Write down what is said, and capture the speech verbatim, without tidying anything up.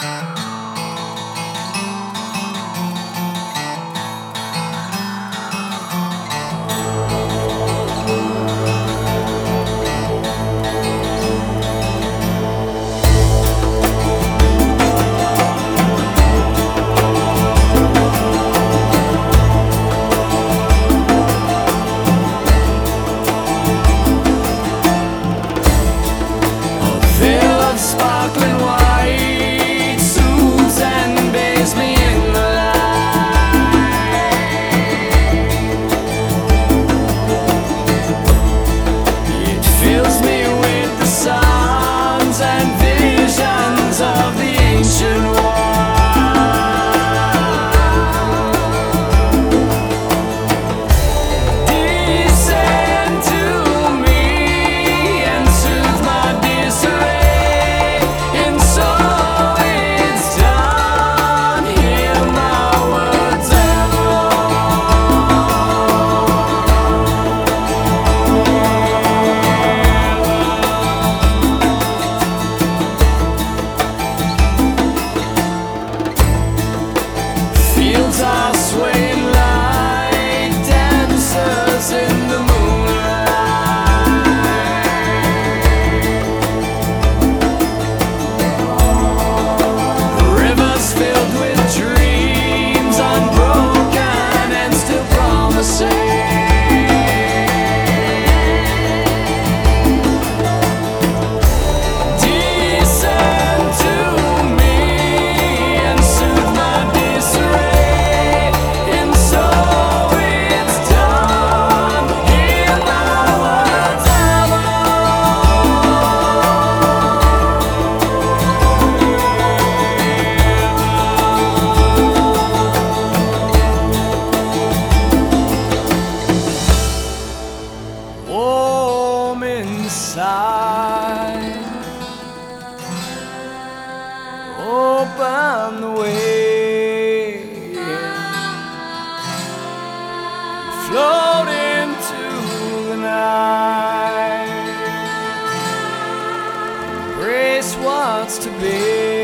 Sparkling white soothes and bathes me in the light. It fills me with the songs and visions of the ancient world. Descend to me and soothe my disarray. Fields are swaying like dancers in the moonlight. Rivers filled with dreams, unbroken and still promising. Descend to me and soothe my disarray. Warm inside, open the way, float into the night, embrace what's to be.